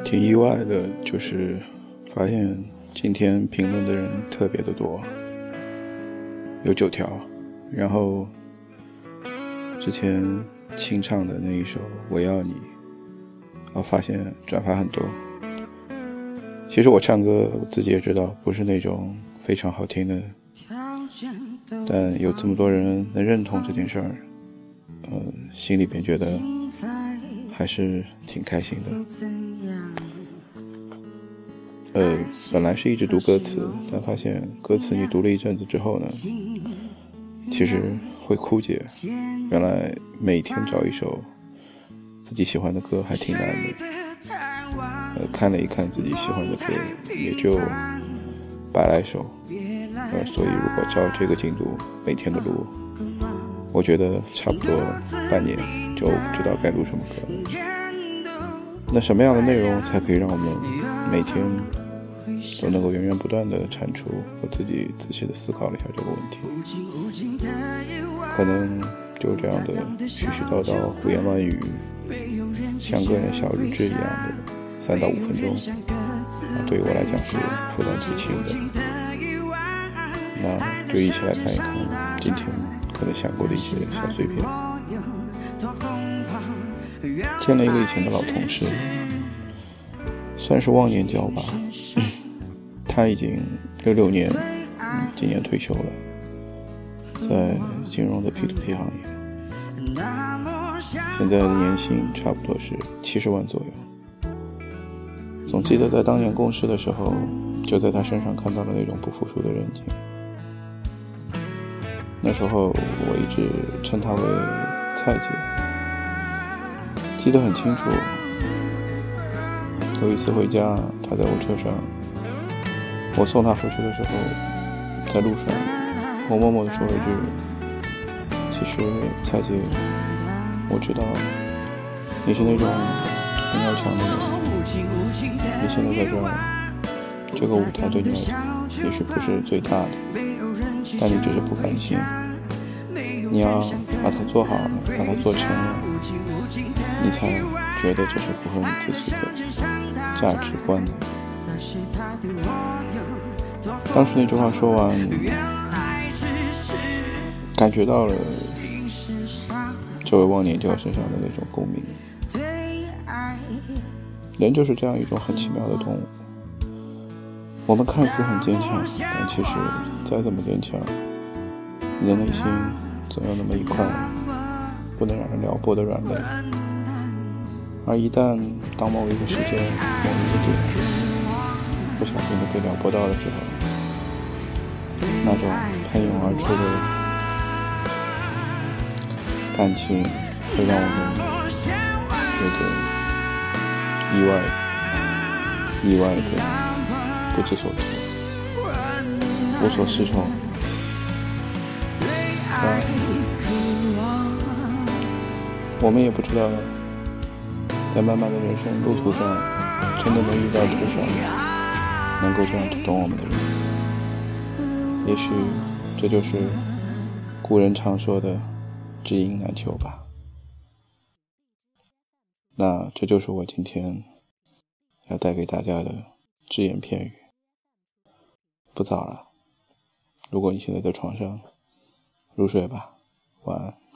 挺意外的，就是发现今天评论的人特别的多，有9条。然后之前清唱的那一首《我要你》，发现转发很多。其实我唱歌我自己也知道不是那种非常好听的，但有这么多人能认同这件事儿，心里边觉得还是挺开心的。本来是一直读歌词，但发现歌词你读了一阵子之后呢，其实会枯竭。原来每天找一首自己喜欢的歌还挺难的。看了一看自己喜欢的歌，也就100来首。所以如果照这个进度每天的录，我觉得差不多半年就不知道该录什么歌了。那什么样的内容才可以让我们每天都能够源源不断的产出？我自己仔细的思考了一下这个问题，可能就这样的絮絮叨叨、胡言乱语，像个人小日志一样的3到5分钟，对于我来讲是负担最轻的。那就一起来看一看今天可能想过的一些小碎片。见了一个以前的老同事，算是忘年交吧。他已经66年，今年退休了，在金融的 P2P 行业，现在的年薪差不多是70万左右。总记得在当年共事的时候，就在他身上看到了那种不服输的韧劲。那时候我一直称她为蔡姐，记得很清楚。有一次回家，她在我车上，我送她回去的时候，在路上我默默地说了一句：其实蔡姐，我知道你是那种很要强的人，你现在在这儿，这个舞台对你来讲也许不是最大的，但你只是不甘心，你要把它做好，把它做成了，你才觉得这是符合你自己的价值观的。当时那句话说完，感觉到了这位忘年交身上的那种共鸣。人就是这样一种很奇妙的动物，我们看似很坚强，但其实再怎么坚强，你的内心总有那么一块不能让人撩拨的软肋。而一旦当某一个时间、某一个点不小心的被撩拨到了之后，那种喷涌而出的感情会让我们觉得意外的不知所措，无所适从。我们也不知道在漫漫的人生路途上真的能遇到多少能够这样懂我们的人。也许这就是古人常说的知音难求吧。那这就是我今天要带给大家的只言片语。不早了，如果你现在在床上，入睡吧，晚安。